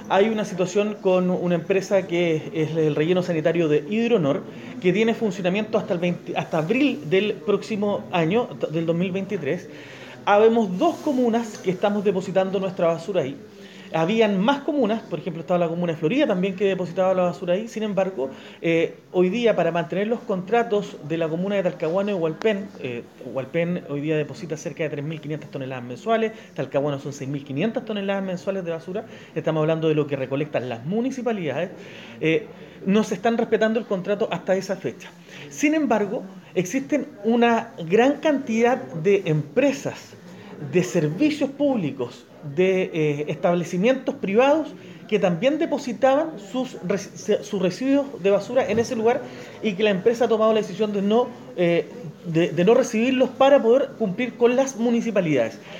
hay una situación con una empresa que es el relleno sanitario de Hidronor, que tiene funcionamiento hasta abril del próximo año, del 2023. Habemos dos comunas que estamos depositando nuestra basura ahí. Habían más comunas, por ejemplo estaba la comuna de Florida también que depositaba la basura ahí. Sin embargo, hoy día para mantener los contratos de la comuna de Talcahuano y Hualpén, Hualpén hoy día deposita cerca de 3.500 toneladas mensuales, Talcahuano son 6.500 toneladas mensuales de basura, estamos hablando de lo que recolectan las municipalidades, no se están respetando el contrato hasta esa fecha. Sin embargo, existen una gran cantidad de empresas, de servicios públicos, de establecimientos privados que también depositaban sus residuos de basura en ese lugar y que la empresa ha tomado la decisión de no recibirlos para poder cumplir con las municipalidades.